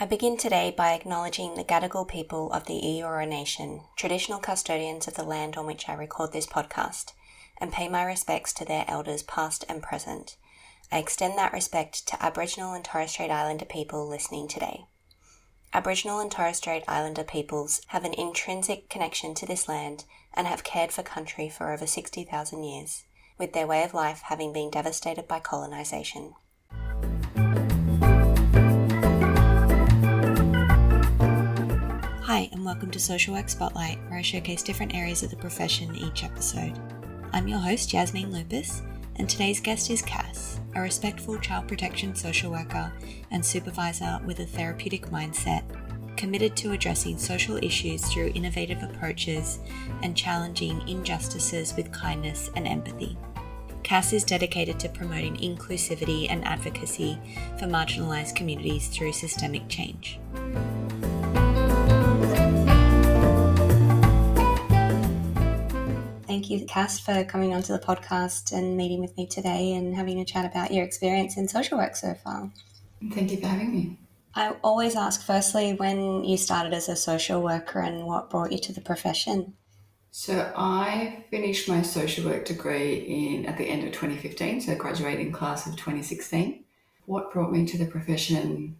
I begin today by acknowledging the Gadigal people of the Eora Nation, traditional custodians of the land on which I record this podcast, and pay my respects to their elders past and present. I extend that respect to Aboriginal and Torres Strait Islander people listening today. Aboriginal and Torres Strait Islander peoples have an intrinsic connection to this land and have cared for country for over 60,000 years, with their way of life having been devastated by colonisation. Hi, and welcome to Social Work Spotlight, where I showcase different areas of the profession each episode. I'm your host, Yasmin Lupus, and today's guest is Cass, a respectful child protection social worker and supervisor with a therapeutic mindset, committed to addressing social issues through innovative approaches and challenging injustices with kindness and empathy. Cass is dedicated to promoting inclusivity and advocacy for marginalised communities through systemic change. Thank you, Cass, for coming onto the podcast and meeting with me today and having a chat about your experience in social work so far. Thank you for having me. I always ask firstly when you started as a social worker and what brought you to the profession. So I finished my social work degree at the end of 2015, so graduating class of 2016. What brought me to the profession?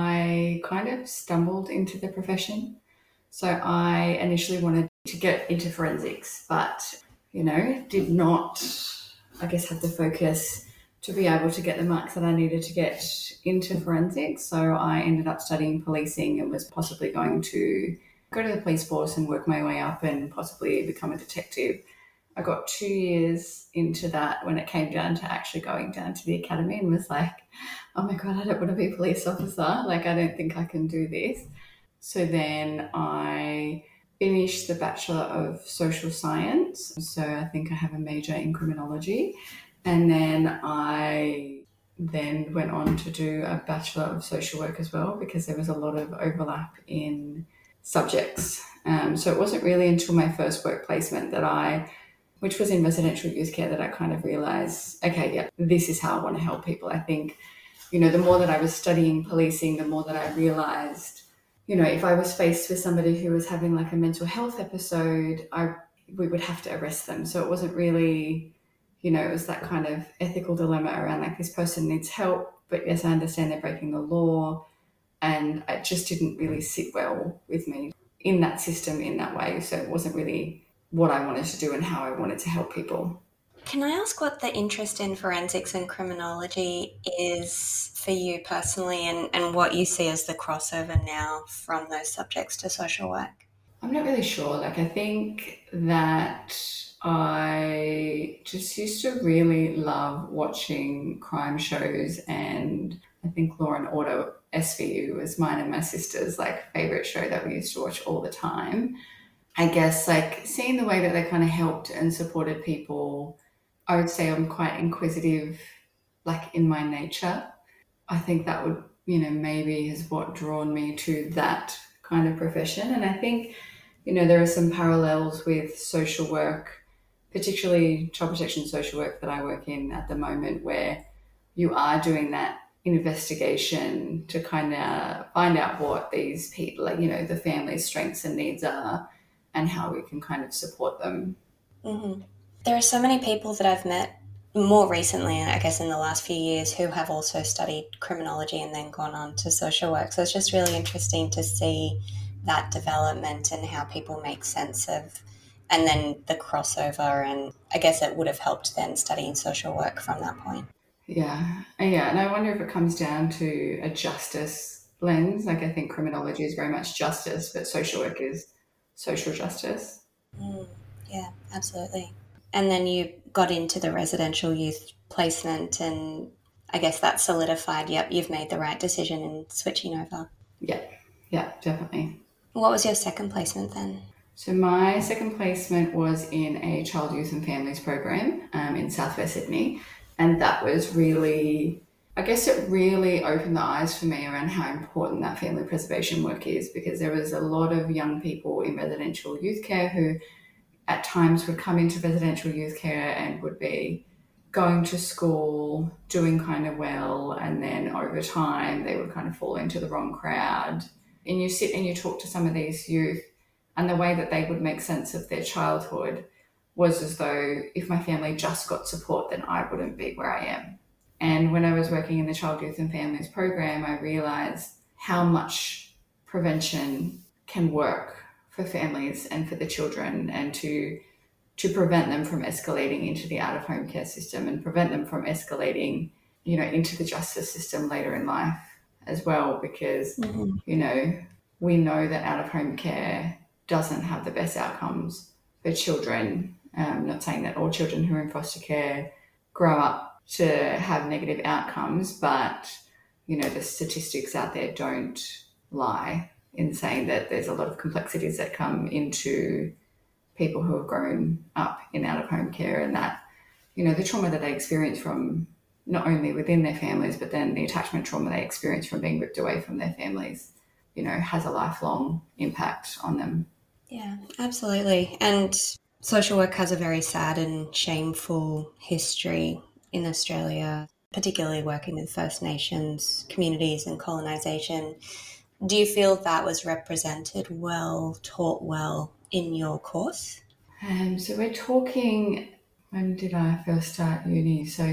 I kind of stumbled into the profession. So I initially wanted to get into forensics, but, did not, have the focus to be able to get the marks that I needed to get into forensics. So I ended up studying policing and was possibly going to go to the police force and work my way up and possibly become a detective. I got 2 years into that when it came down to actually going down to the academy and was like, oh my God, I don't want to be a police officer. I don't think I can do this. So then I finished the Bachelor of Social Science. So I think I have a major in criminology. And then I went on to do a Bachelor of Social Work as well, because there was a lot of overlap in subjects. So it wasn't really until my first work placement which was in residential youth care, that I kind of realised, okay, yeah, this is how I want to help people. I think, the more that I was studying policing, the more that I realised, if I was faced with somebody who was having a mental health episode, we would have to arrest them. So it wasn't really, it was that kind of ethical dilemma around this person needs help, but yes, I understand they're breaking the law. And it just didn't really sit well with me in that system in that way. So it wasn't really what I wanted to do and how I wanted to help people. Can I ask what the interest in forensics and criminology is for you personally, and what you see as the crossover now from those subjects to social work? I'm not really sure. I think that I just used to really love watching crime shows, and I think Law and Order SVU was mine and my sister's favorite show that we used to watch all the time. I guess seeing the way that they kind of helped and supported people. I would say I'm quite inquisitive, in my nature. I think that would, maybe is what drawn me to that kind of profession. And I think, there are some parallels with social work, particularly child protection social work that I work in at the moment, where you are doing that investigation to kind of find out what these people, the family's strengths and needs are and how we can kind of support them. Mm-hmm. There are so many people that I've met more recently, I guess in the last few years, who have also studied criminology and then gone on to social work. So it's just really interesting to see that development and how people make sense of, and then the crossover. And I guess it would have helped then studying social work from that point. Yeah. And I wonder if it comes down to a justice lens. I think criminology is very much justice, but social work is social justice. Yeah, absolutely. And then you got into the residential youth placement, and I guess that solidified, you've made the right decision in switching over. Yeah, definitely. What was your second placement then? So my second placement was in a child, youth and families program in Southwest Sydney. And that was really, it really opened the eyes for me around how important that family preservation work is, because there was a lot of young people in residential youth care who at times would come into residential youth care and would be going to school, doing kind of well, and then over time they would kind of fall into the wrong crowd. And you sit and you talk to some of these youth, and the way that they would make sense of their childhood was as though if my family just got support, then I wouldn't be where I am. And when I was working in the Child, Youth and Families program, I realised how much prevention can work for families and for the children, and to prevent them from escalating into the out-of-home care system and prevent them from escalating, into the justice system later in life as well. Because, we know that out-of-home care doesn't have the best outcomes for children. I'm not saying that all children who are in foster care grow up to have negative outcomes, but, the statistics out there don't lie in saying that there's a lot of complexities that come into people who have grown up in out-of-home care, and that, the trauma that they experience from not only within their families, but then the attachment trauma they experience from being ripped away from their families, has a lifelong impact on them. Yeah, absolutely. And social work has a very sad and shameful history in Australia, particularly working with First Nations communities and colonisation. Do you feel that was represented well, taught well in your course? So we're talking, when did I first start uni? So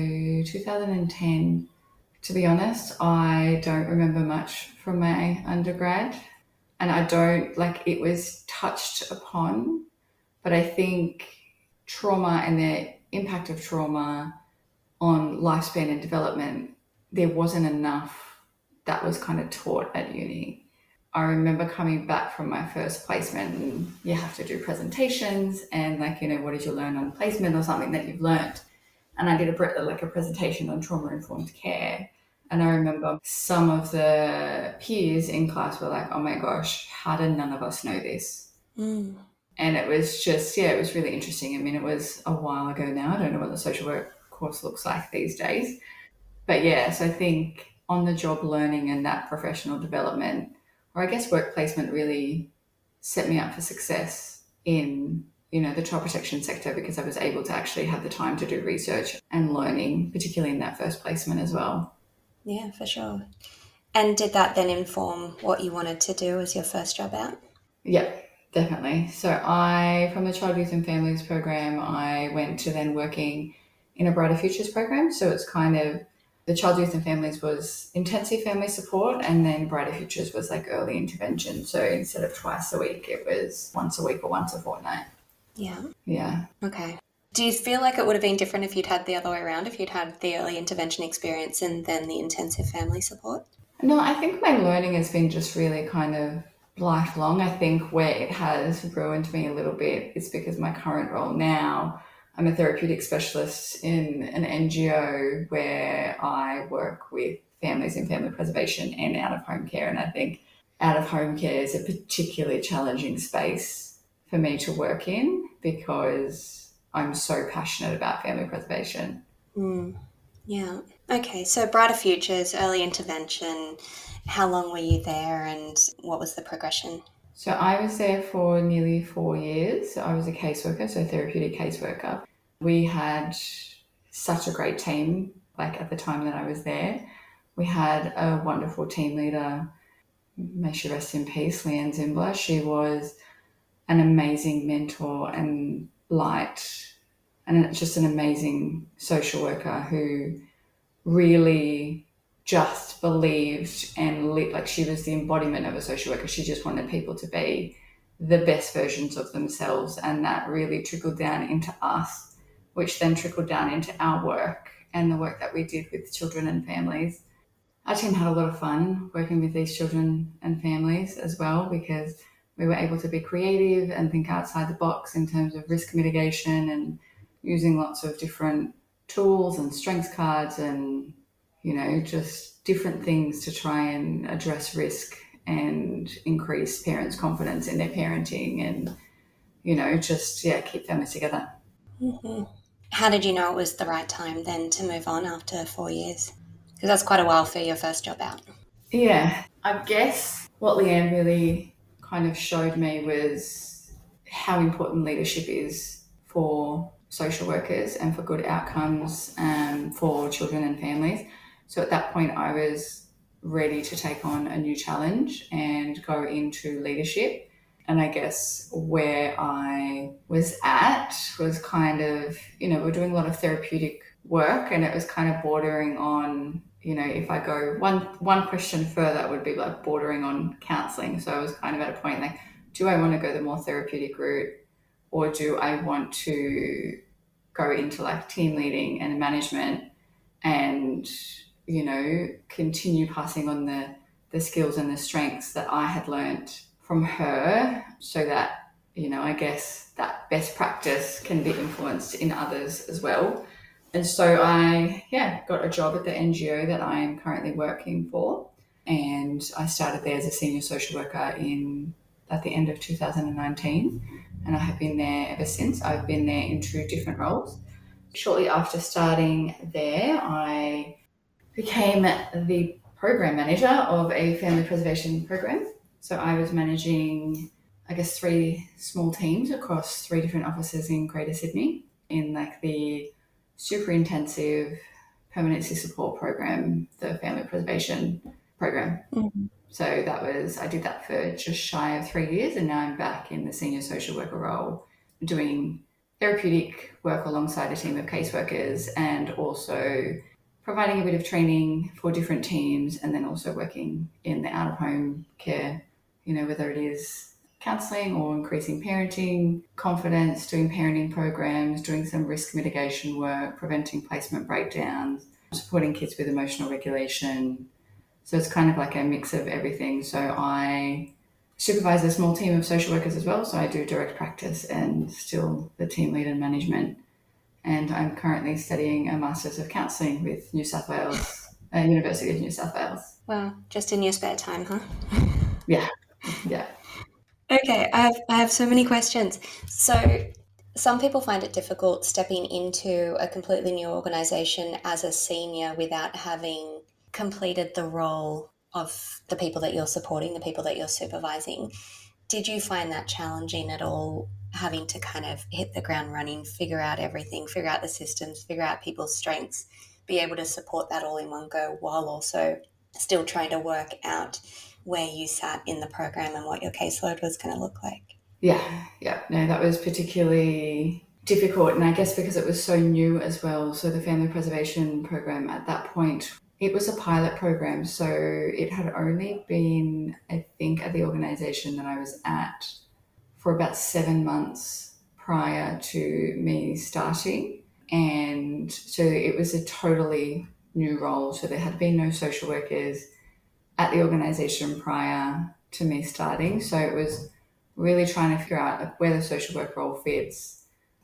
2010. To be honest, I don't remember much from my undergrad, and I don't, it was touched upon, but I think trauma and the impact of trauma on lifespan and development, there wasn't enough that was kind of taught at uni. I remember coming back from my first placement, and you have to do presentations and what did you learn on placement or something that you've learned. And I did a presentation on trauma-informed care. And I remember some of the peers in class were like, oh my gosh, how did none of us know this? And it was just, it was really interesting. I mean, it was a while ago now. I don't know what the social work course looks like these days. But so I think on-the-job learning and that professional development, or I guess work placement, really set me up for success in, the child protection sector, because I was able to actually have the time to do research and learning, particularly in that first placement as well. Yeah, for sure. And did that then inform what you wanted to do as your first job out? Yeah, definitely. So from the Child, Youth and Families program, I went to then working in a Brighter Futures program. So it's kind of, the Child, Youth and Families was intensive family support, and then Brighter Futures was early intervention. So instead of twice a week, it was once a week or once a fortnight. Yeah. Yeah. Okay. Do you feel like it would have been different if you'd had the other way around, if you'd had the early intervention experience and then the intensive family support? No, I think my learning has been just really kind of lifelong. I think where it has ruined me a little bit is because my current role now, I'm a therapeutic specialist in an NGO where I work with families in family preservation and out-of-home care. And I think out-of-home care is a particularly challenging space for me to work in, because I'm so passionate about family preservation. Yeah. Okay, so Brighter Futures, early intervention, how long were you there and what was the progression? So I was there for nearly 4 years. I was a caseworker, so therapeutic caseworker. We had such a great team, at the time that I was there. We had a wonderful team leader, may she rest in peace, Leanne Zimbler. She was an amazing mentor and light, and just an amazing social worker who really just believed and lit, she was the embodiment of a social worker. She just wanted people to be the best versions of themselves, and that really trickled down into us, which then trickled down into our work and the work that we did with children and families. Our team had a lot of fun working with these children and families as well, because we were able to be creative and think outside the box in terms of risk mitigation, and using lots of different tools and strengths cards and, just different things to try and address risk and increase parents' confidence in their parenting and, keep families together. Mm-hmm. How did you know it was the right time then to move on after 4 years? Because that's quite a while for your first job out. Yeah, I guess what Leanne really kind of showed me was how important leadership is for social workers and for good outcomes for children and families. So at that point, I was ready to take on a new challenge and go into leadership. And I guess where I was at was kind of, we're doing a lot of therapeutic work, and it was kind of bordering on, if I go one question further, it would be like bordering on counselling. So I was kind of at a point like, do I want to go the more therapeutic route, or do I want to go into like team leading and management and, continue passing on the skills and the strengths that I had learnt from her, so that, I guess that best practice can be influenced in others as well. And so I, got a job at the NGO that I am currently working for. And I started there as a senior social worker at the end of 2019. And I have been there ever since. I've been there in 2 different roles. Shortly after starting there, I became the program manager of a family preservation program. So I was managing, 3 small teams across 3 different offices in Greater Sydney in like the super intensive permanency support program, the family preservation program. Mm-hmm. So I did that for just shy of 3 years, and now I'm back in the senior social worker role, doing therapeutic work alongside a team of caseworkers and also providing a bit of training for different teams, and then also working in the out-of-home care, whether it is counselling or increasing parenting confidence, doing parenting programs, doing some risk mitigation work, preventing placement breakdowns, supporting kids with emotional regulation. So it's kind of like a mix of everything. So I supervise a small team of social workers as well. So I do direct practice and still the team lead and management. And I'm currently studying a Masters of Counselling with University of New South Wales. Wow, just in your spare time, huh? Yeah. Okay, I have so many questions. So some people find it difficult stepping into a completely new organisation as a senior without having completed the role of the people that you're supporting, the people that you're supervising. Did you find that challenging at all, having to kind of hit the ground running, figure out everything, figure out the systems, figure out people's strengths, be able to support that all in one go while also still trying to work out where you sat in the program and what your caseload was going to look like? Yeah. No, that was particularly difficult. And I guess because it was so new as well. So the family preservation program at that point, it was a pilot program. So it had only been, I think, at the organisation that I was at for about 7 months prior to me starting. And so it was a totally new role. So there had been no social workers at the organisation prior to me starting. So it was really trying to figure out where the social work role fits,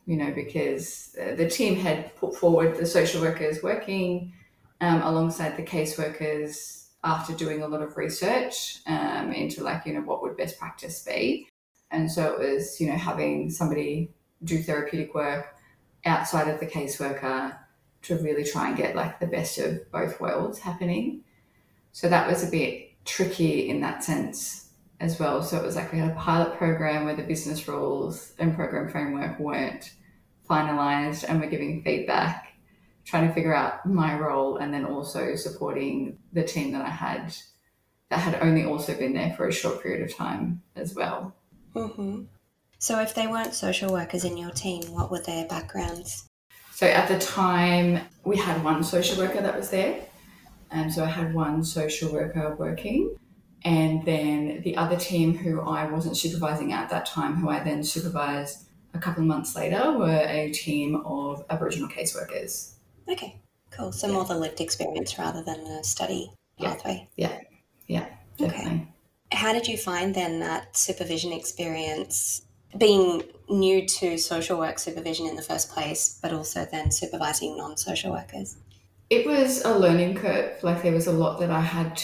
because the team had put forward the social workers working alongside the caseworkers after doing a lot of research into what would best practice be. And so it was, having somebody do therapeutic work outside of the caseworker to really try and get the best of both worlds happening. So that was a bit tricky in that sense as well. So it was we had a pilot program where the business rules and program framework weren't finalised, and we're giving feedback, trying to figure out my role, and then also supporting the team that I had that had only also been there for a short period of time as well. Mm-hmm. So if they weren't social workers in your team, what were their backgrounds? So at the time, we had one social worker that was there. And so I had one social worker working, and then the other team who I wasn't supervising at that time, who I then supervised a couple of months later, were a team of Aboriginal caseworkers. Okay, cool. So more the lived experience rather than the study pathway. Yeah, definitely. Okay. How did you find then that supervision experience, being new to social work supervision in the first place, but also then supervising non-social workers? It was a learning curve. There was a lot that I had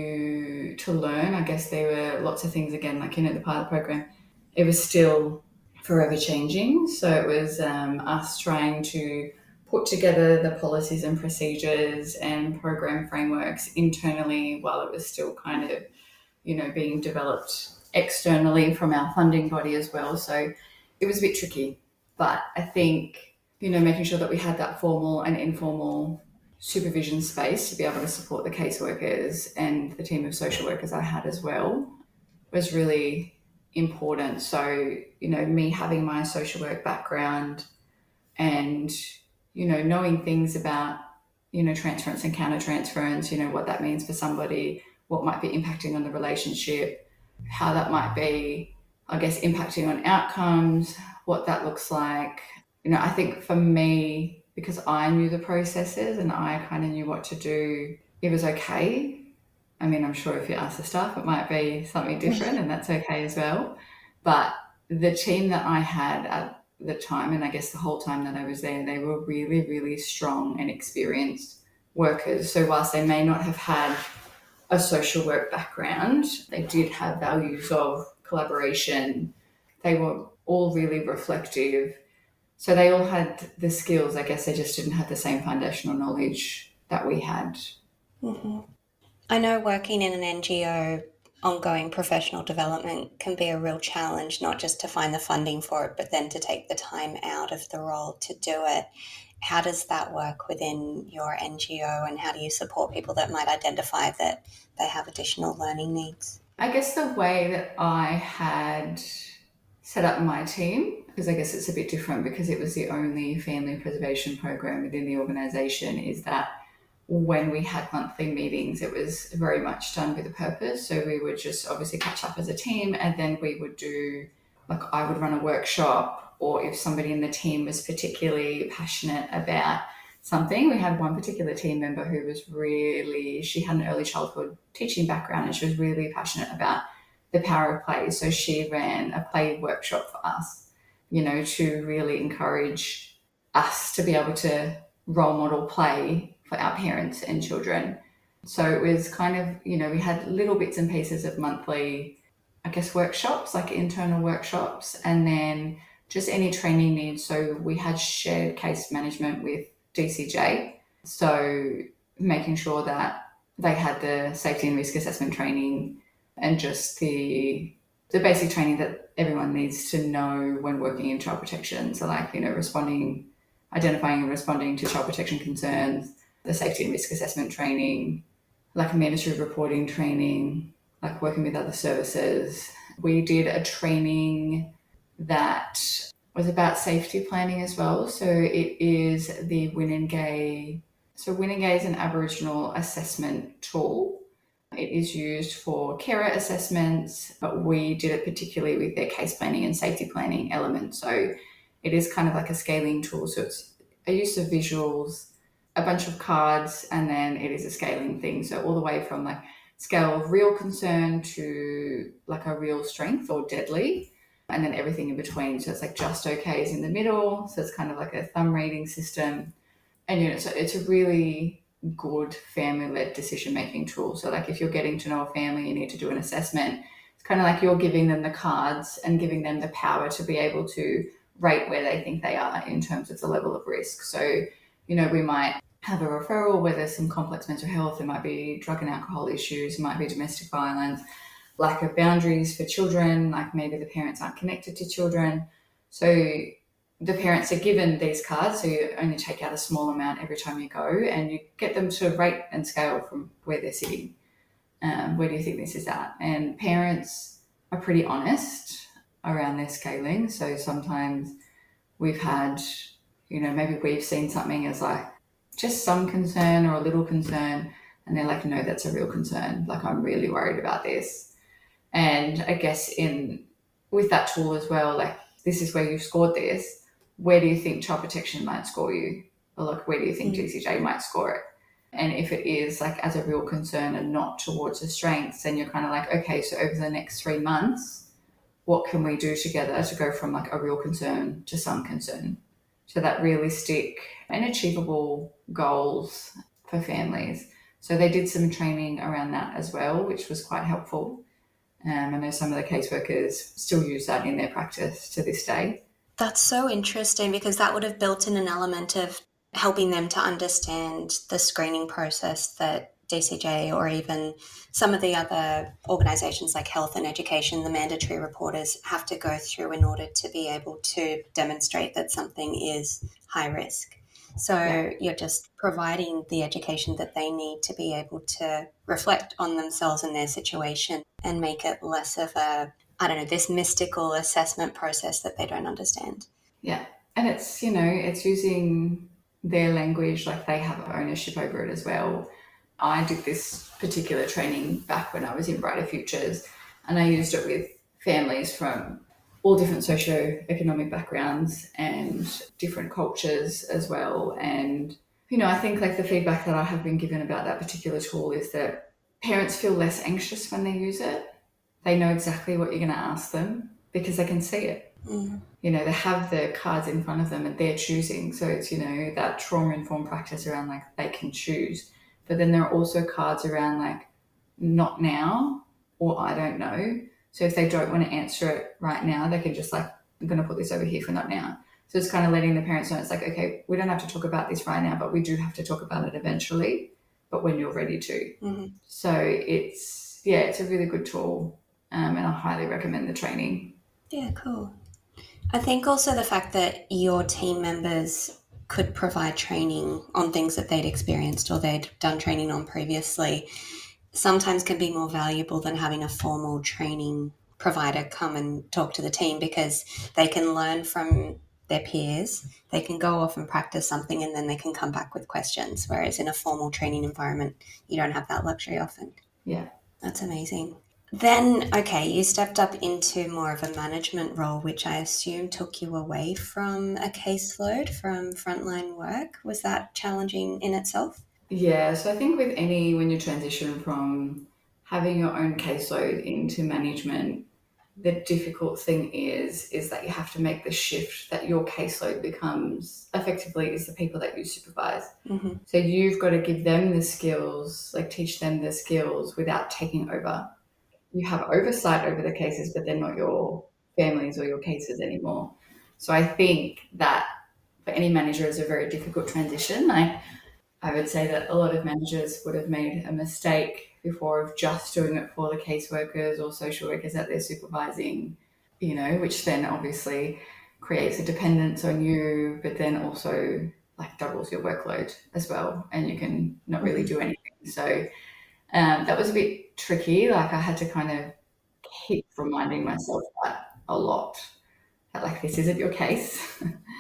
to learn. I guess there were lots of things, again, the pilot program. It was still forever changing. So it was us trying to put together the policies and procedures and program frameworks internally while it was still kind of, being developed externally from our funding body as well. So it was a bit tricky. But I think, making sure that we had that formal and informal supervision space to be able to support the caseworkers and the team of social workers I had as well was really important. So, me having my social work background and, knowing things about, transference and countertransference, what that means for somebody, what might be impacting on the relationship, how that might be, I guess, impacting on outcomes, what that looks like. I think for me, because I knew the processes and I kind of knew what to do, it was okay. I mean, I'm sure if you ask the staff, it might be something different and that's okay as well. But the team that I had at the time, and I guess the whole time that I was there, they were really, really strong and experienced workers. So whilst they may not have had a social work background, they did have values of collaboration. They were all really reflective. So they all had the skills. I guess they just didn't have the same foundational knowledge that we had. Mm-hmm. I know working in an NGO, ongoing professional development can be a real challenge, not just to find the funding for it, but then to take the time out of the role to do it. How does that work within your NGO, and how do you support people that might identify that they have additional learning needs? I guess the way that I had set up my team, because I guess it's a bit different because it was the only family preservation program within the organisation, is that when we had monthly meetings, it was very much done with a purpose. So we would just obviously catch up as a team, and then we would do, I would run a workshop, or if somebody in the team was particularly passionate about something. We had one particular team member who was she had an early childhood teaching background, and she was really passionate about the power of play. So she ran a play workshop for us, to really encourage us to be able to role model play for our parents and children. So it was kind of, we had little bits and pieces of monthly, I guess, workshops, like internal workshops, and then just any training needs. So we had shared case management with DCJ. So making sure that they had the safety and risk assessment training and just the basic training that everyone needs to know when working in child protection. So identifying and responding to child protection concerns, the safety and risk assessment training, like mandatory reporting training, like working with other services. We did a training that was about safety planning as well. So it is the Winningay. So Winningay is an Aboriginal assessment tool. It is used for carer assessments, but we did it particularly with their case planning and safety planning element. So it is kind of like a scaling tool. So it's a use of visuals, a bunch of cards, and then it is a scaling thing. So all the way from like scale of real concern to like a real strength or deadly, and then everything in between. So it's like just okay is in the middle. So it's kind of like a thumb rating system. And, so it's a really good family-led decision-making tool. So like if you're getting to know a family, you need to do an assessment. It's kind of like you're giving them the cards and giving them the power to be able to rate where they think they are in terms of the level of risk. So, we might have a referral where there's some complex mental health. There might be drug and alcohol issues. It might be domestic violence, lack of boundaries for children, like maybe the parents aren't connected to children. So the parents are given these cards, so you only take out a small amount every time you go, and you get them to rate and scale from where they're sitting. Where do you think this is at? And parents are pretty honest around their scaling. So sometimes we've had, maybe we've seen something as like just some concern or a little concern, and they're like, no, that's a real concern. Like, I'm really worried about this. And I guess with that tool as well, like, this is where you've scored this. Where do you think child protection might score you? Or like, where do you think DCJ might score it? And if it is like as a real concern and not towards the strengths, then you're kind of like, okay, so over the next 3 months, what can we do together to go from like a real concern to some concern? So that realistic and achievable goals for families. So they did some training around that as well, which was quite helpful. I know some of the caseworkers still use that in their practice to this day. That's so interesting, because that would have built in an element of helping them to understand the screening process that DCJ or even some of the other organisations like Health and Education, the mandatory reporters, have to go through in order to be able to demonstrate that something is high risk. So you're just providing the education that they need to be able to reflect on themselves and their situation and make it less of a, I don't know, this mystical assessment process that they don't understand. Yeah. And it's, it's using their language, like they have ownership over it as well. I did this particular training back when I was in Brighter Futures, and I used it with families from all different socio-economic backgrounds and different cultures as well. And, I think like the feedback that I have been given about that particular tool is that parents feel less anxious when they use it. They know exactly what you're going to ask them because they can see it. Mm. They have the cards in front of them and they're choosing. So it's, that trauma-informed practice around like they can choose. But then there are also cards around like not now or I don't know. So if they don't want to answer it right now, they can just like, I'm going to put this over here for not now. So it's kind of letting the parents know it's like, okay, we don't have to talk about this right now, but we do have to talk about it eventually, but when you're ready to. Mm-hmm. So it's a really good tool, and I highly recommend the training. Yeah, cool. I think also the fact that your team members could provide training on things that they'd experienced or they'd done training on previously sometimes can be more valuable than having a formal training provider come and talk to the team, because they can learn from their peers, they can go off and practice something, and then they can come back with questions. Whereas in a formal training environment, you don't have that luxury often. Yeah. That's amazing. Then, okay, you stepped up into more of a management role, which I assume took you away from a caseload, from frontline work. Was that challenging in itself? Yeah, so I think when you transition from having your own caseload into management, the difficult thing is that you have to make the shift that your caseload becomes effectively is the people that you supervise. Mm-hmm. So you've got to give them the skills, like teach them the skills without taking over. You have oversight over the cases, but they're not your families or your cases anymore. So I think that for any manager is a very difficult transition. I would say that a lot of managers would have made a mistake before of just doing it for the caseworkers or social workers that they're supervising, which then obviously creates a dependence on you, but then also like doubles your workload as well, and you can not really do anything. So that was a bit tricky. Like I had to kind of keep reminding myself that a lot, that like this isn't your case.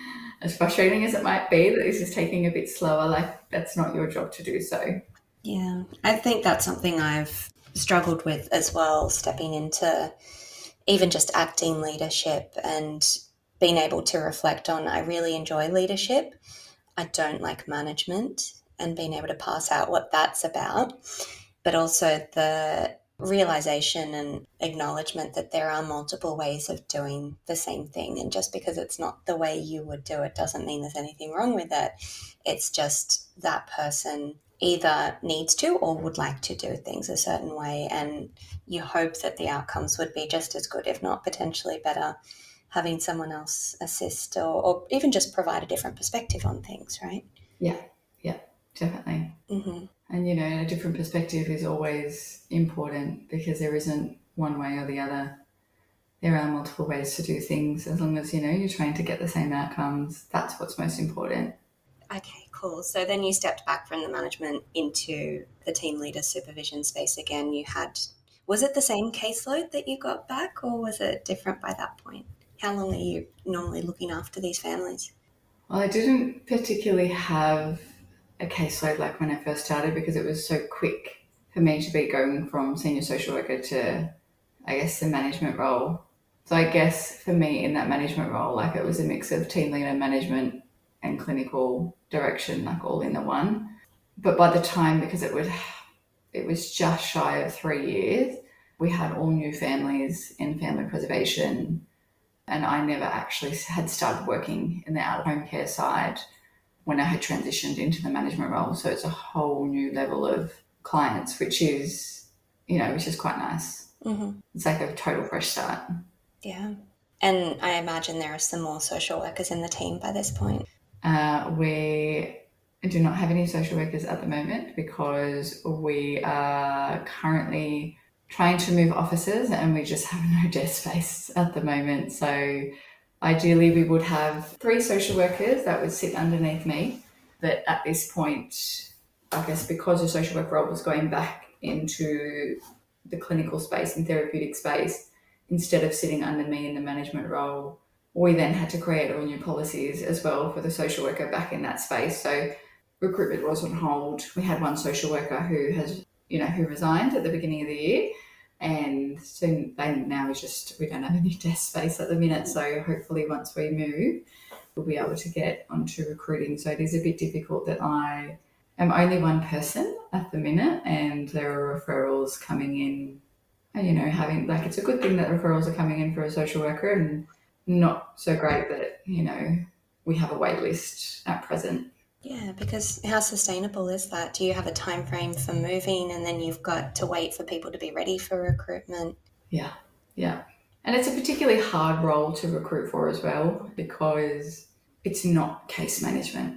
As frustrating as it might be that this is taking a bit slower, like that's not your job to do so. Yeah, I think that's something I've struggled with as well, stepping into even just acting leadership and being able to reflect on, I really enjoy leadership. I don't like management, and being able to pass out what that's about, but also the realization and acknowledgement that there are multiple ways of doing the same thing, and just because it's not the way you would do it doesn't mean there's anything wrong with it. It's just that person either needs to or would like to do things a certain way, and you hope that the outcomes would be just as good, if not potentially better, having someone else assist or even just provide a different perspective on things, right? Yeah, definitely. Mm-hmm. And, a different perspective is always important because there isn't one way or the other. There are multiple ways to do things. As long as, you're trying to get the same outcomes, that's what's most important. Okay, cool. So then you stepped back from the management into the team leader supervision space again. Was it the same caseload that you got back, or was it different by that point? How long are you normally looking after these families? Well, I didn't particularly have a caseload like when I first started because it was so quick for me to be going from senior social worker to, I guess, the management role. So I guess for me in that management role, like it was a mix of team leader, management and clinical direction, like all in the one. But by the time, because it was just shy of 3 years, we had all new families in family preservation, and I never actually had started working in the out-of-home care side when I had transitioned into the management role. So it's a whole new level of clients, which is quite nice. Mm-hmm. It's like a total fresh start. Yeah. And I imagine there are some more social workers in the team by this point. We do not have any social workers at the moment because we are currently trying to move offices and we just have no desk space at the moment. So Ideally, we would have 3 social workers that would sit underneath me. But at this point, I guess because the social work role was going back into the clinical space and therapeutic space, instead of sitting under me in the management role, we then had to create all new policies as well for the social worker back in that space. So recruitment was on hold. We had one social worker who resigned at the beginning of the year. And so now we don't have any desk space at the minute. So hopefully once we move, we'll be able to get onto recruiting. So it is a bit difficult that I am only one person at the minute, and there are referrals coming in. And, it's a good thing that referrals are coming in for a social worker, and not so great that, we have a wait list at present. Yeah, because how sustainable is that? Do you have a time frame for moving, and then you've got to wait for people to be ready for recruitment? Yeah. And it's a particularly hard role to recruit for as well, because it's not case management.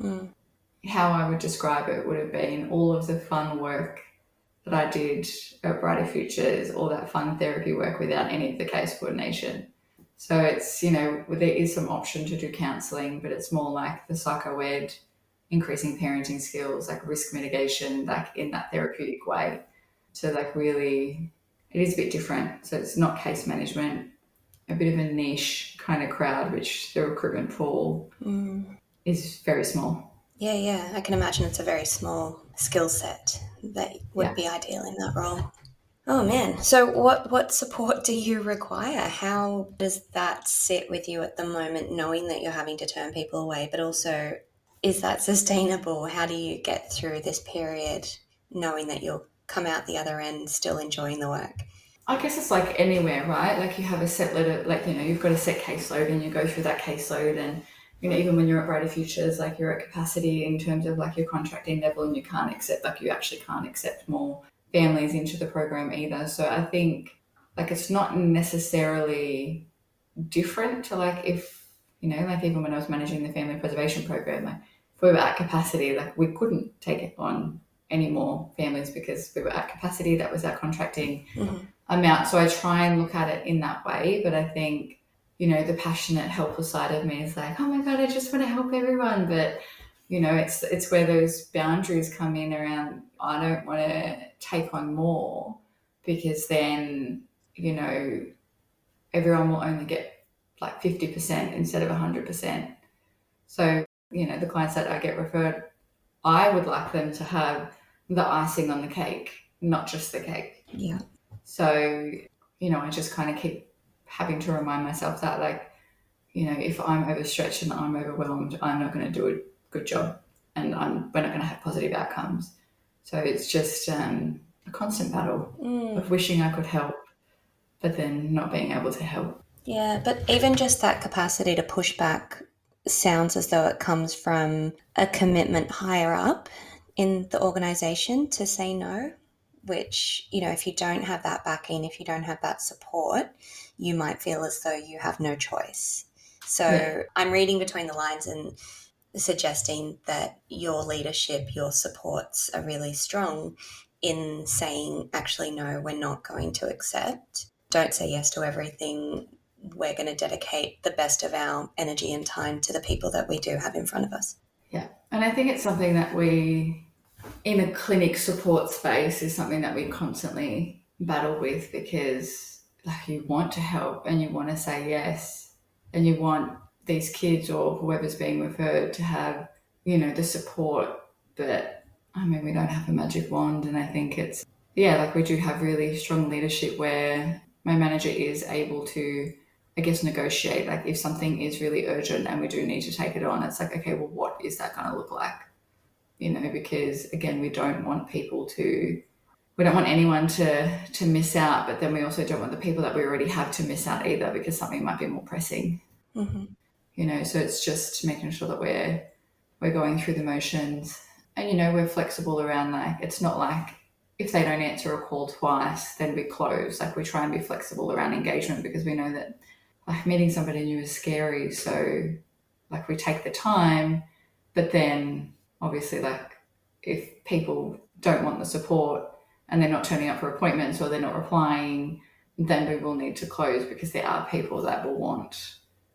How I would describe it would have been all of the fun work that I did at Brighter Futures, all that fun therapy work without any of the case coordination. So it's, there is some option to do counselling, but it's more like the psycho-ed, increasing parenting skills, like risk mitigation, like in that therapeutic way. So really, it is a bit different. So it's not case management, a bit of a niche kind of crowd, which the recruitment pool is very small. Yeah. I can imagine it's a very small skill set that would be ideal in that role. Oh man. So what support do you require? How does that sit with you at the moment, knowing that you're having to turn people away, but also is that sustainable? How do you get through this period knowing that you'll come out the other end still enjoying the work? I guess it's like anywhere, right? Like you have a set letter, you've got a set caseload and you go through that caseload, and even when you're at Brighter Futures, you're at capacity in terms of your contracting level, and you actually can't accept more families into the program either. So I think it's not necessarily different to if, even when I was managing the family preservation program, if we were at capacity, we couldn't take it on any more families because we were at capacity. That was our contracting amount. So I try and look at it in that way. But I think, the passionate, helpful side of me is oh my God, I just want to help everyone. But, it's where those boundaries come in around, I don't want to take on more because then, everyone will only get 50% instead of 100%. So, the clients that I get referred, I would like them to have the icing on the cake, not just the cake. Yeah. So, I just kind of keep having to remind myself that, if I'm overstretched and I'm overwhelmed, I'm not going to do a good job, and we're not going to have positive outcomes. So it's just a constant battle of wishing I could help, but then not being able to help. Yeah, but even just that capacity to push back sounds as though it comes from a commitment higher up in the organisation to say no, which, if you don't have that backing, if you don't have that support, you might feel as though you have no choice. So I'm reading between the lines and suggesting that your leadership, your supports are really strong in saying, actually, no, we're not going to accept. Don't say yes to everything. We're going to dedicate the best of our energy and time to the people that we do have in front of us. Yeah. And I think it's something that we, in a clinic support space, is something that we constantly battle with, because you want to help and you want to say yes, and you want these kids or whoever's being referred to have, the support. But we don't have a magic wand. And I think it's, we do have really strong leadership where my manager is able to, negotiate. If something is really urgent and we do need to take it on, it's okay, well, what is that going to look like? Because again, we don't want anyone to miss out, but then we also don't want the people that we already have to miss out either, because something might be more pressing. So it's just making sure that we're going through the motions, and we're flexible around it's not if they don't answer a call twice, then we close. We try and be flexible around engagement, because we know that meeting somebody new is scary. So we take the time, but then obviously if people don't want the support and they're not turning up for appointments or they're not replying, then we will need to close, because there are people that will want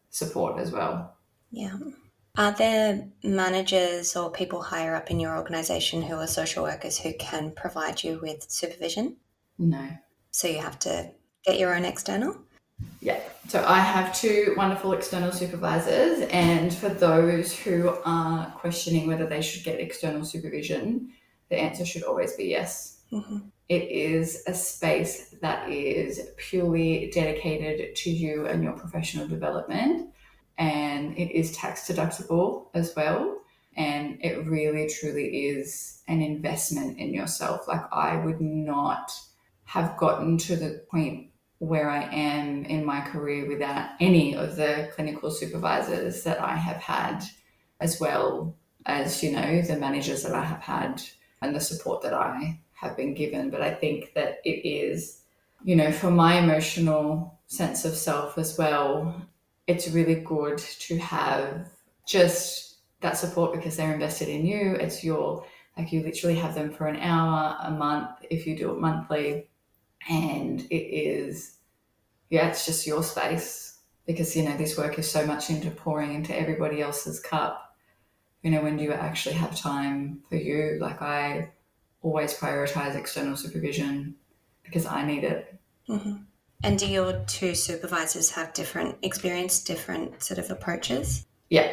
support as well. Yeah. Are there managers or people higher up in your organisation who are social workers who can provide you with supervision? No. So you have to get your own external? Yeah. So I have 2 wonderful external supervisors, and for those who are questioning whether they should get external supervision, the answer should always be yes. Mm-hmm. It is a space that is purely dedicated to you and your professional development, and it is tax deductible as well. And it really, truly is an investment in yourself. Like, I would not have gotten to the point where I am in my career without any of the clinical supervisors that I have had, as well as, the managers that I have had and the support that I have been given. But I think that it is, for my emotional sense of self as well, it's really good to have just that support because they're invested in you. It's you literally have them for an hour a month if you do it monthly. And it is, it's just your space because, this work is so much into pouring into everybody else's cup. When do you actually have time for you? Like, I always prioritize external supervision because I need it. Mm-hmm. And do your 2 supervisors have different experience, different sort of approaches? Yeah.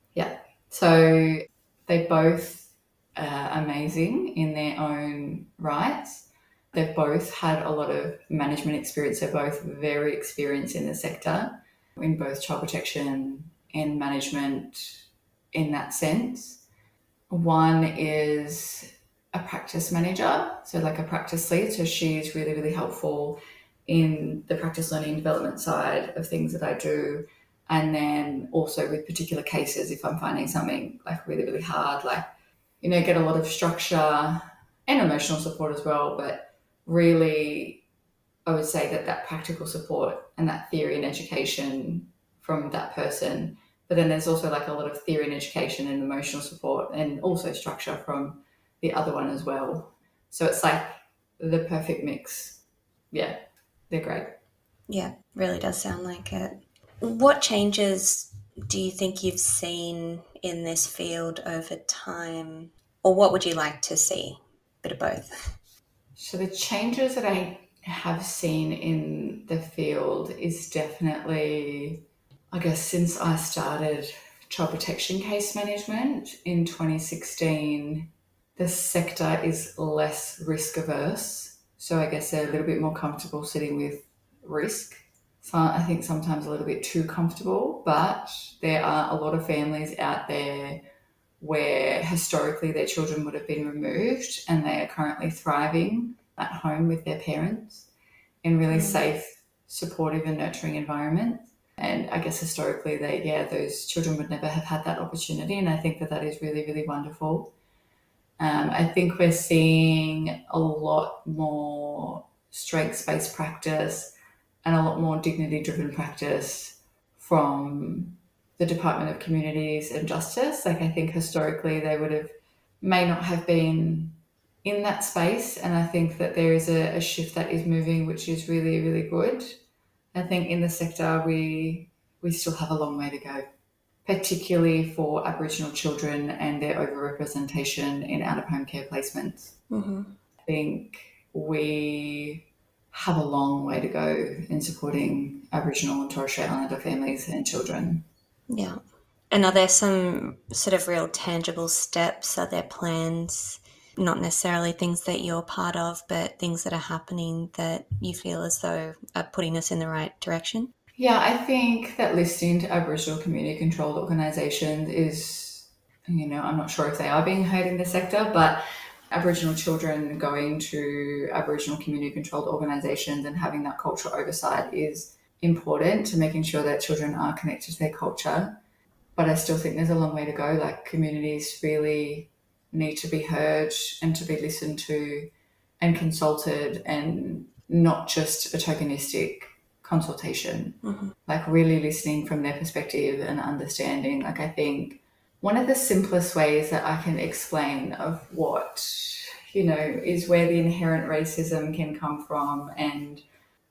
So they both are amazing in their own rights. They've both had a lot of management experience. They're both very experienced in the sector, in both child protection and management in that sense. One is a practice manager, so like a practice lead. So she's really, really helpful in the practice learning and development side of things that I do. And then also with particular cases, if I'm finding something like really, really hard, like, get a lot of structure and emotional support as well. But really, I would say that practical support and that theory and education from that person. But then there's also like a lot of theory and education and emotional support and also structure from the other one as well. So it's like the perfect mix. Yeah, they're great. Yeah, really does sound like it. What changes do you think you've seen in this field over time? Or what would you like to see? Bit of both. So the changes that I have seen in the field is definitely, I guess, since I started child protection case management in 2016, the sector is less risk averse. So I guess they're a little bit more comfortable sitting with risk. So I think sometimes a little bit too comfortable, but there are a lot of families out there where historically their children would have been removed and they are currently thriving at home with their parents in really safe, supportive and nurturing environments. And I guess historically those children would never have had that opportunity. And I think that is really, really wonderful. I think we're seeing a lot more strengths-based practice and a lot more dignity-driven practice from the Department of Communities and Justice. Like, I think historically they may not have been in that space. And I think that there is a shift that is moving, which is really, really good. I think in the sector, we still have a long way to go, particularly for Aboriginal children and their overrepresentation in out-of-home care placements. Mm-hmm. I think we have a long way to go in supporting Aboriginal and Torres Strait Islander families and children. Yeah. And are there some sort of real tangible steps? Are there plans, not necessarily things that you're part of, but things that are happening that you feel as though are putting us in the right direction? Yeah, I think that listening to Aboriginal community-controlled organisations is, I'm not sure if they are being heard in the sector, but Aboriginal children going to Aboriginal community-controlled organisations and having that cultural oversight is important to making sure that children are connected to their culture. But I still think there's a long way to go. Like, communities really need to be heard and to be listened to and consulted, and not just a tokenistic consultation. Mm-hmm. Like, really listening from their perspective and understanding. Like, I think one of the simplest ways that I can explain of what, is where the inherent racism can come from and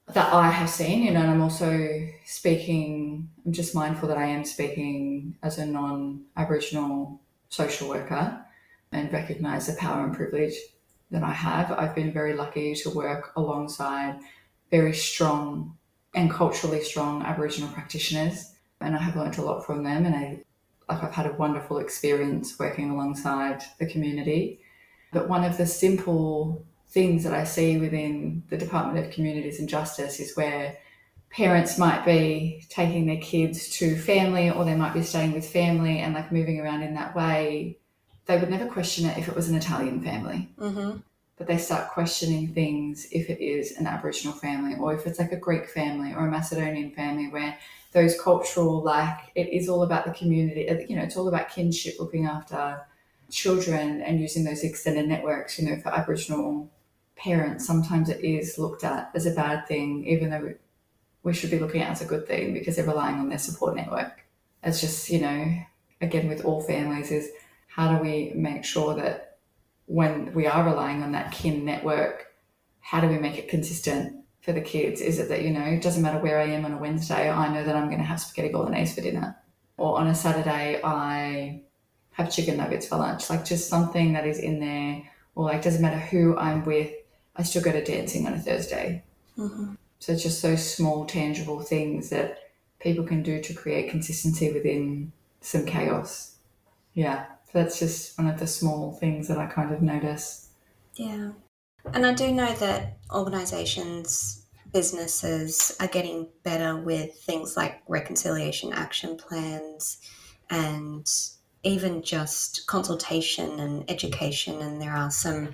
that I have seen, and I'm also speaking, I'm just mindful that I am speaking as a non-Aboriginal social worker and recognise the power and privilege that I have. I've been very lucky to work alongside very strong and culturally strong Aboriginal practitioners, and I have learnt a lot from them, and I've had a wonderful experience working alongside the community. But one of the simple things that I see within the Department of Communities and Justice is where parents might be taking their kids to family, or they might be staying with family and like moving around in that way. They would never question it if it was an Italian family. Mm-hmm. But they start questioning things if it is an Aboriginal family, or if it's like a Greek family or a Macedonian family, where those cultural, like, it is all about the community, it's all about kinship, looking after children and using those extended networks. For Aboriginal parents, sometimes it is looked at as a bad thing, even though we should be looking at it as a good thing, because they're relying on their support network. It's just, again, with all families, is how do we make sure that when we are relying on that kin network, how do we make it consistent for the kids? Is it that, it doesn't matter where I am on a Wednesday, I know that I'm going to have spaghetti bolognese for dinner. Or on a Saturday, I have chicken nuggets for lunch. Like, just something that is in there. Or like, doesn't matter who I'm with, I still go to dancing on a Thursday. Mm-hmm. So it's just those small, tangible things that people can do to create consistency within some chaos. Yeah. So that's just one of the small things that I kind of notice. Yeah. And I do know that organisations, businesses are getting better with things like reconciliation action plans and even just consultation and education. And there are some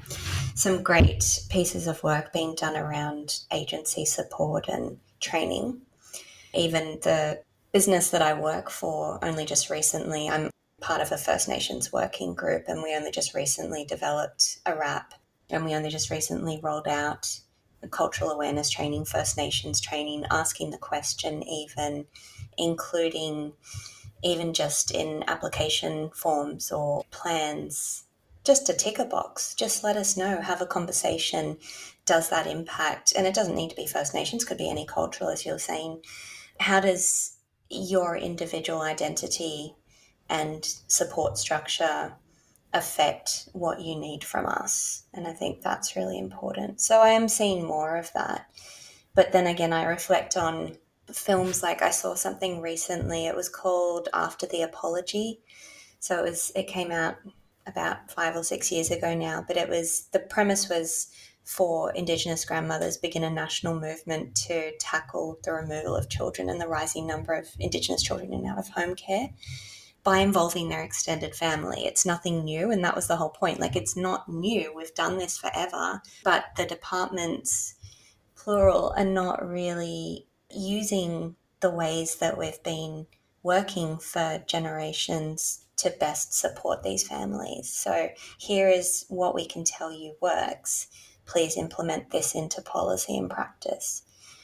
great pieces of work being done around agency support and training. Even the business that I work for, only just recently, I'm part of a First Nations working group, and we only just recently developed a RAP, and we only just recently rolled out cultural awareness training, First Nations training, asking the question, even including even just in application forms or plans, just to tick a box, just let us know, have a conversation. Does that impact? And it doesn't need to be First Nations, could be any cultural, as you're saying. How does your individual identity and support structure affect what you need from us? And I think that's really important. So I am seeing more of that. But then again, I reflect on films. Like, I saw something recently, it was called After the Apology. So it came out about 5 or 6 years ago now, but the premise was for Indigenous grandmothers begin a national movement to tackle the removal of children and the rising number of Indigenous children in out-of-home care by involving their extended family. It's nothing new, and that was the whole point. Like, it's not new. We've done this forever, but the departments, plural, are not really using the ways that we've been working for generations to best support these families. So here is what we can tell you works. Please implement this into policy and practice.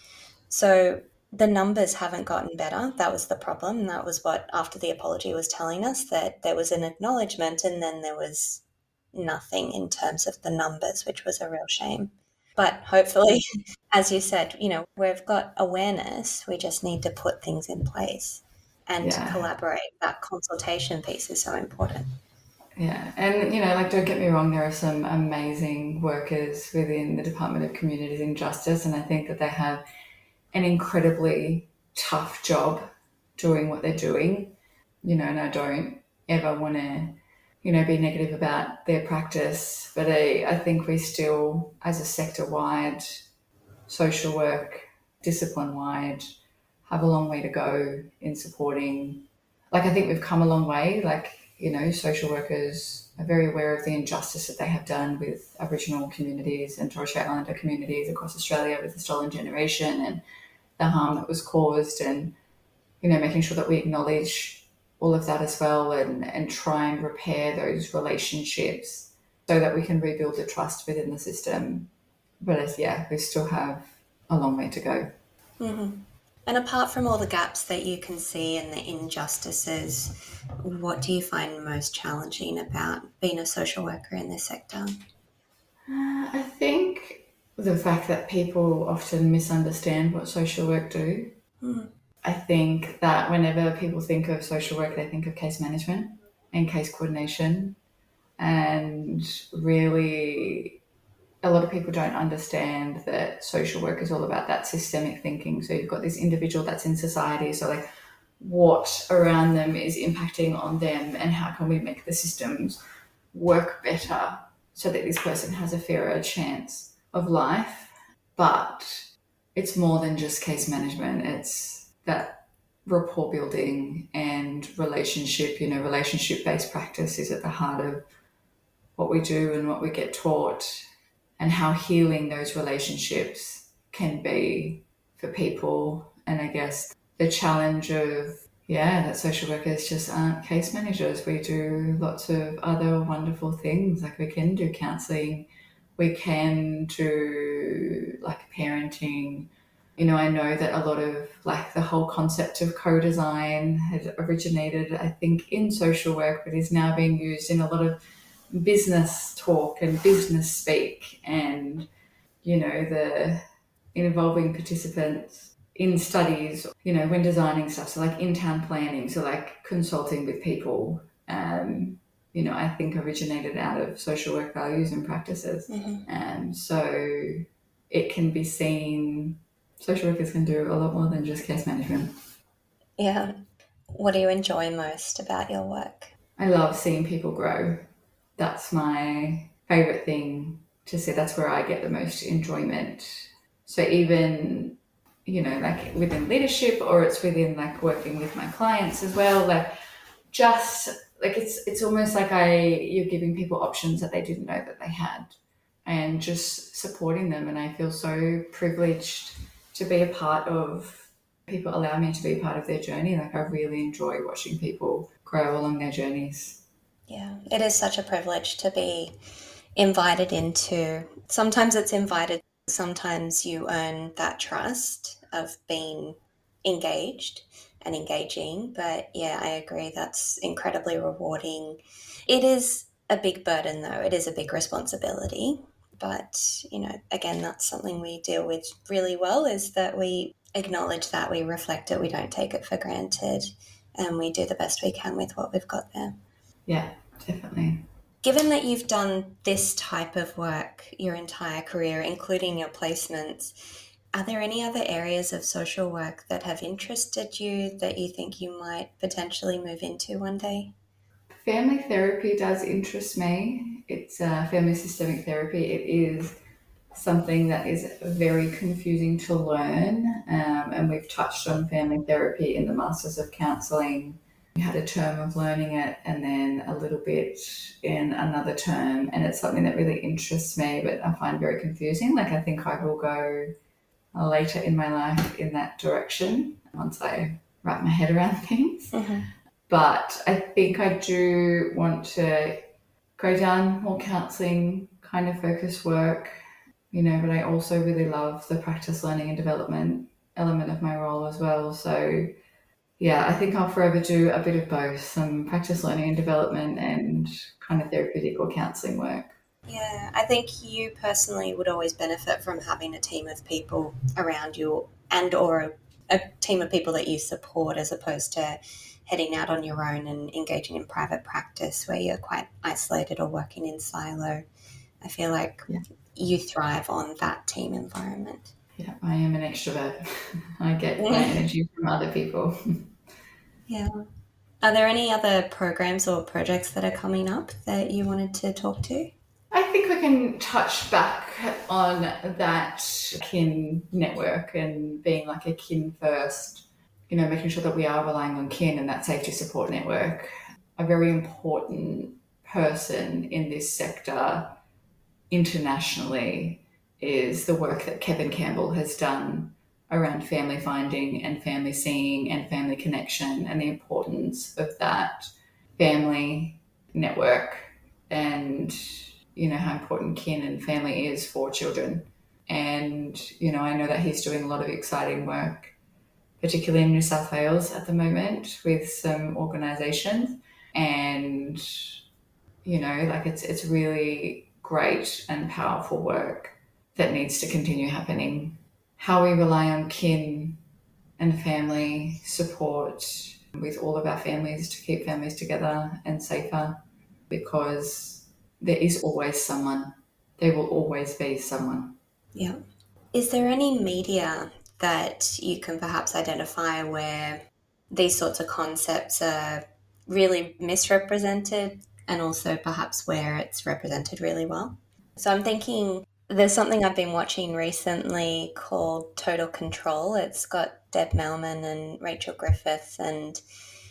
So the numbers haven't gotten better. That was the problem. That was what After the Apology was telling us, that there was an acknowledgement and then there was nothing in terms of the numbers, which was a real shame. But hopefully, as you said, we've got awareness. We just need to put things in place and collaborate. That consultation piece is so important. Yeah, and don't get me wrong, there are some amazing workers within the Department of Communities and Justice, and I think that they have an incredibly tough job doing what they're doing, and I don't ever want to, be negative about their practice, but I think we still, as a sector-wide social work, discipline-wide, have a long way to go in supporting. Like, I think we've come a long way. Like, social workers are very aware of the injustice that they have done with Aboriginal communities and Torres Strait Islander communities across Australia with the stolen generation and the harm that was caused, and, making sure that we acknowledge all of that as well, and try and repair those relationships so that we can rebuild the trust within the system. But we still have a long way to go. Mm-hmm. And apart from all the gaps that you can see and the injustices, what do you find most challenging about being a social worker in this sector? I think the fact that people often misunderstand what social work do. I think that whenever people think of social work, they think of case management and case coordination. And really, a lot of people don't understand that social work is all about that systemic thinking. So you've got this individual that's in society. So like what around them is impacting on them and how can we make the systems work better so that this person has a fairer chance of life. But it's more than just case management. It's that rapport building and relationship, relationship-based practice is at the heart of what we do and what we get taught, and how healing those relationships can be for people. And I guess the challenge of, that social workers just aren't case managers. We do lots of other wonderful things. Like we can do counselling, we can do like parenting. I know that a lot of like the whole concept of co-design had originated, I think, in social work, but is now being used in a lot of business talk and business speak, and the involving participants in studies, when designing stuff, so like in town planning, so like consulting with people, I think originated out of social work values and practices. And so it can be seen, social workers can do a lot more than just case management. Yeah. What do you enjoy most about your work? I love seeing people grow. That's my favourite thing to see. That's where I get the most enjoyment. So even, like within leadership, or it's within like working with my clients as well, like just like it's almost like you're giving people options that they didn't know that they had, and just supporting them. And I feel so privileged to be a part of, people allow me to be a part of their journey. Like I really enjoy watching people grow along their journeys. Yeah, it is such a privilege to be invited into. Sometimes it's invited, sometimes you earn that trust of being engaged and engaging. But yeah, I agree, that's incredibly rewarding. It is a big burden though, it is a big responsibility. But, again, that's something we deal with really well, is that we acknowledge that, we reflect it, we don't take it for granted, and we do the best we can with what we've got there. Yeah, definitely. Given that you've done this type of work your entire career, including your placements, are there any other areas of social work that have interested you that you think you might potentially move into one day? Family therapy does interest me. It's family systemic therapy. It is something that is very confusing to learn, and we've touched on family therapy in the Masters of Counselling. We had a term of learning it and then a little bit in another term, and it's something that really interests me, but I find very confusing. Like I think I will go later in my life in that direction once I wrap my head around things. But I think I do want to go down more counselling kind of focused work, but I also really love the practice learning and development element of my role as well. So yeah, I think I'll forever do a bit of both, some practice learning and development and kind of therapeutic or counselling work. Yeah, I think you personally would always benefit from having a team of people around you, and or a team of people that you support, as opposed to heading out on your own and engaging in private practice where you're quite isolated or working in silo. I feel like you thrive on that team environment. Yeah, I am an extrovert. I get my energy from other people. Yeah. Are there any other programs or projects that are coming up that you wanted to talk to? I think we can touch back on that kin network and being like a kin first, making sure that we are relying on kin and that safety support network. A very important person in this sector internationally is the work that Kevin Campbell has done around family finding and family seeing and family connection, and the importance of that family network, and how important kin and family is for children. And I know that he's doing a lot of exciting work, particularly in New South Wales at the moment with some organisations, and it's really great and powerful work. that needs to continue happening. How we rely on kin and family support with all of our families to keep families together and safer, because there is always someone. There will always be someone. Yeah. Is there any media that you can perhaps identify where these sorts of concepts are really misrepresented, and also perhaps where it's represented really well? So I'm thinking there's something I've been watching recently called Total Control. It's got Deb Mellman and Rachel Griffith, and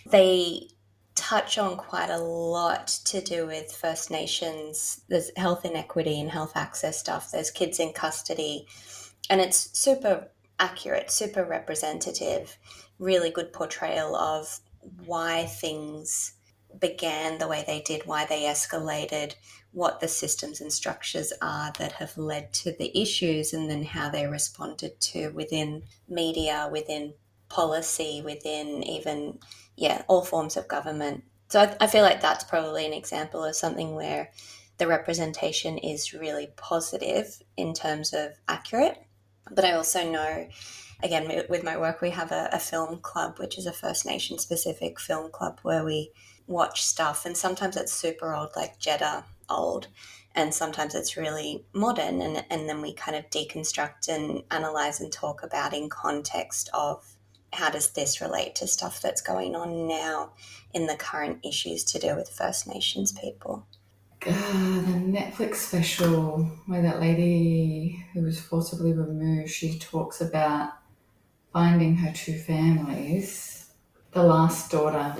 they touch on quite a lot to do with First Nations. There's health inequity and health access stuff. There's kids in custody. And it's super accurate, super representative, really good portrayal of why things began the way they did, why they escalated, what the systems and structures are that have led to the issues, and then how they responded to within media, within policy, within even, all forms of government. So I feel like that's probably an example of something where the representation is really positive in terms of accurate. But I also know, again, with my work, we have a film club, which is a First Nation specific film club where we watch stuff. And sometimes it's super old, like Jeddah old. And sometimes it's really modern. And then we kind of deconstruct and analyze and talk about in context of how does this relate to stuff that's going on now in the current issues to do with First Nations people. The Netflix special where that lady who was forcibly removed, she talks about finding her two families. The Last Daughter.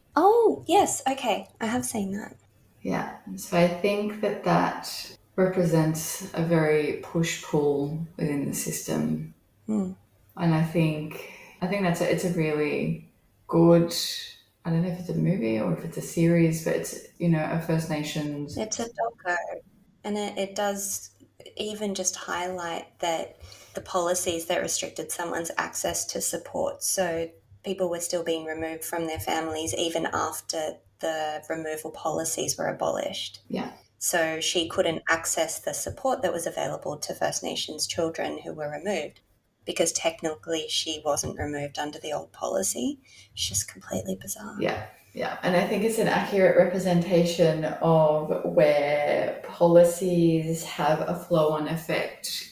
Oh, yes. Okay. I have seen that. Yeah. So I think that represents a very push-pull within the system. Mm. And I think it's a really good, I don't know if it's a movie or if it's a series, but it's, a First Nations. It's a doco, and it does even just highlight that the policies that restricted someone's access to support. So people were still being removed from their families even after the removal policies were abolished. Yeah. So she couldn't access the support that was available to First Nations children who were removed, because technically she wasn't removed under the old policy. It's just completely bizarre. Yeah. Yeah, and I think it's an accurate representation of where policies have a flow-on effect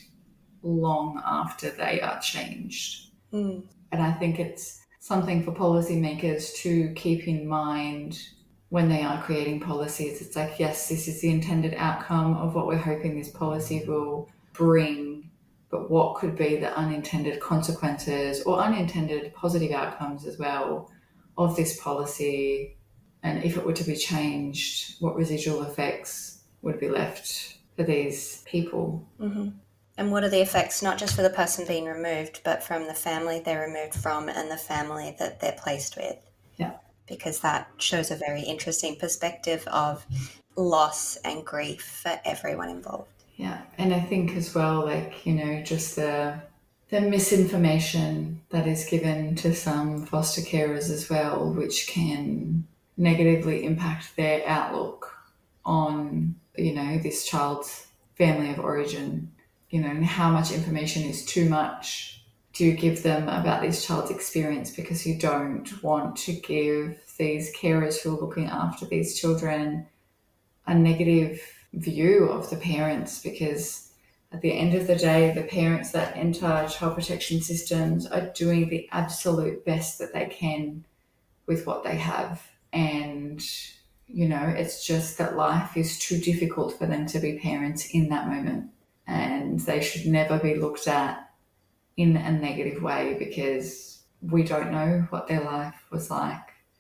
long after they are changed. Mm. And I think it's something for policymakers to keep in mind when they are creating policies. It's like, yes, this is the intended outcome of what we're hoping this policy will bring, but what could be the unintended consequences or unintended positive outcomes as well of this policy, and if it were to be changed, what residual effects would be left for these people. Mm-hmm. And what are the effects, not just for the person being removed, but from the family they're removed from and the family that they're placed with? Yeah. Because that shows a very interesting perspective of loss and grief for everyone involved. Yeah, and I think as well, just the misinformation that is given to some foster carers as well, which can negatively impact their outlook on, this child's family of origin, and how much information is too much. Do you give them about this child's experience because you don't want to give these carers who are looking after these children a negative view of the parents? Because at the end of the day, the parents that enter child protection systems are doing the absolute best that they can with what they have. And, it's just that life is too difficult for them to be parents in that moment. And they should never be looked at in a negative way, because we don't know what their life was like.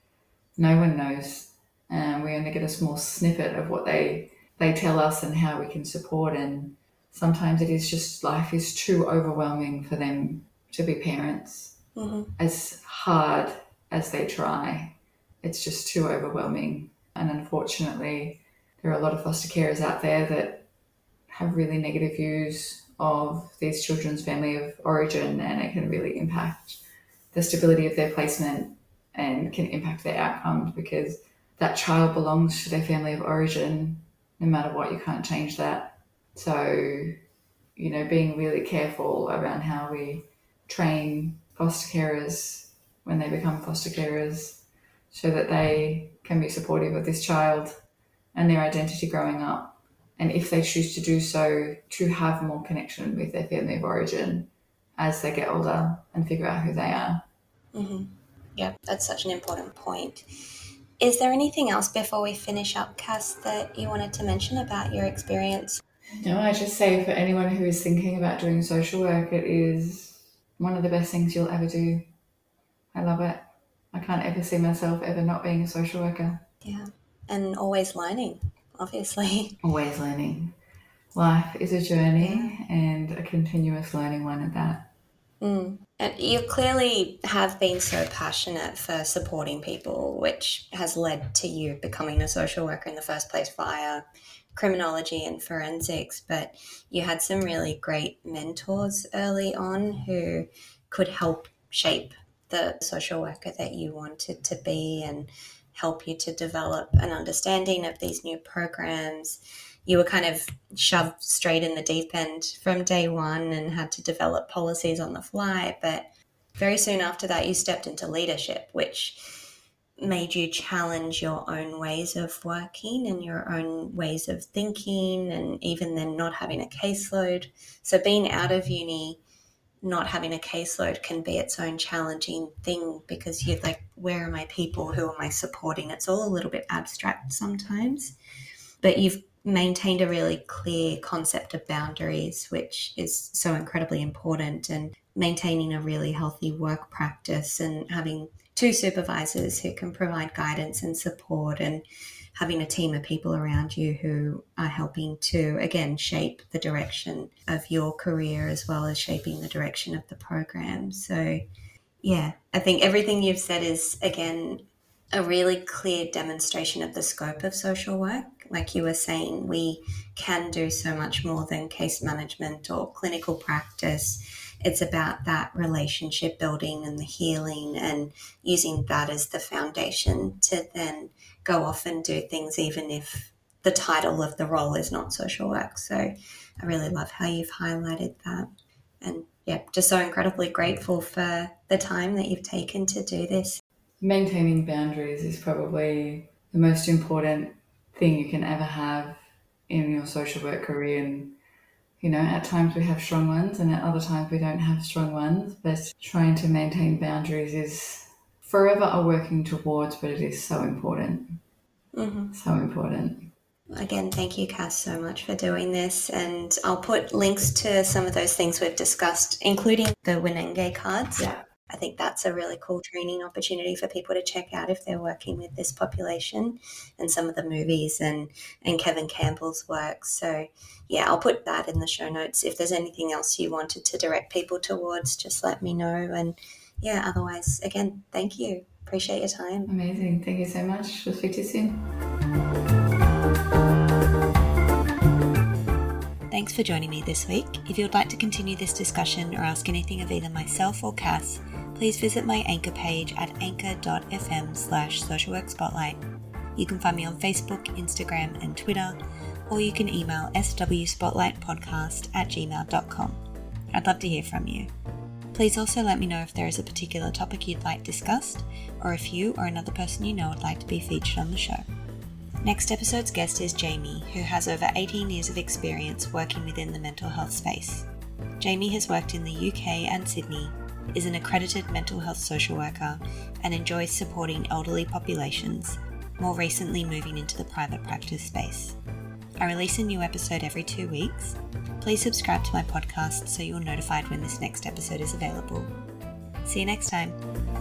No one knows. And we only get a small snippet of what they tell us and how we can support. And sometimes it is just, life is too overwhelming for them to be parents. Mm-hmm. As hard as they try, it's just too overwhelming. And unfortunately, there are a lot of foster carers out there that have really negative views of these children's family of origin, and it can really impact the stability of their placement and can impact their outcomes, because that child belongs to their family of origin. No matter what, you can't change that. So being really careful around how we train foster carers when they become foster carers so that they can be supportive of this child and their identity growing up. And if they choose to do so, to have more connection with their family of origin as they get older and figure out who they are. Mm-hmm. Yeah, that's such an important point. Is there anything else before we finish up, Cass, that you wanted to mention about your experience? No, I just say for anyone who is thinking about doing social work, it is one of the best things you'll ever do. I love it. I can't ever see myself ever not being a social worker. Yeah, and always learning, obviously. Always learning. Life is a journey and a continuous learning one at that. And you clearly have been so passionate for supporting people, which has led to you becoming a social worker in the first place via criminology and forensics. But you had some really great mentors early on who could help shape the social worker that you wanted to be and help you to develop an understanding of these new programs. You were kind of shoved straight in the deep end from day one and had to develop policies on the fly. But very soon after that, you stepped into leadership, which made you challenge your own ways of working and your own ways of thinking, and even then not having a caseload. So being out of uni, not having a caseload can be its own challenging thing because you're like, where are my people? Who am I supporting? It's all a little bit abstract sometimes. But you've maintained a really clear concept of boundaries, which is so incredibly important, and maintaining a really healthy work practice and having 2 supervisors who can provide guidance and support, and having a team of people around you who are helping to, again, shape the direction of your career as well as shaping the direction of the program. So, yeah, I think everything you've said is, again, a really clear demonstration of the scope of social work. Like you were saying, we can do so much more than case management or clinical practice. It's about that relationship building and the healing, and using that as the foundation to then go off and do things even if the title of the role is not social work. So I really love how you've highlighted that. And yeah, just so incredibly grateful for the time that you've taken to do this. Maintaining boundaries is probably the most important thing you can ever have in your social work career. And, at times we have strong ones and at other times we don't have strong ones. But trying to maintain boundaries is forever a working towards, but it is so important. Mm-hmm. So important. Again, thank you, Cass, so much for doing this. And I'll put links to some of those things we've discussed, including the Winenge cards. Yeah. I think that's a really cool training opportunity for people to check out if they're working with this population, and some of the movies and Kevin Campbell's work. So, yeah, I'll put that in the show notes. If there's anything else you wanted to direct people towards, just let me know. And, yeah, otherwise, again, thank you. Appreciate your time. Amazing. Thank you so much. We'll speak to you soon. Thanks for joining me this week. If you'd like to continue this discussion or ask anything of either myself or Cass, please visit my Anchor page at anchor.fm/socialworkspotlight. You can find me on Facebook, Instagram and Twitter, or you can email swspotlightpodcast@gmail.com. I'd love to hear from you. Please also let me know if there is a particular topic you'd like discussed, or if you or another person you know would like to be featured on the show. Next episode's guest is Jamie, who has over 18 years of experience working within the mental health space. Jamie has worked in the UK and Sydney, is an accredited mental health social worker, and enjoys supporting elderly populations, more recently moving into the private practice space. I release a new episode every 2 weeks. Please subscribe to my podcast so you're notified when this next episode is available. See you next time.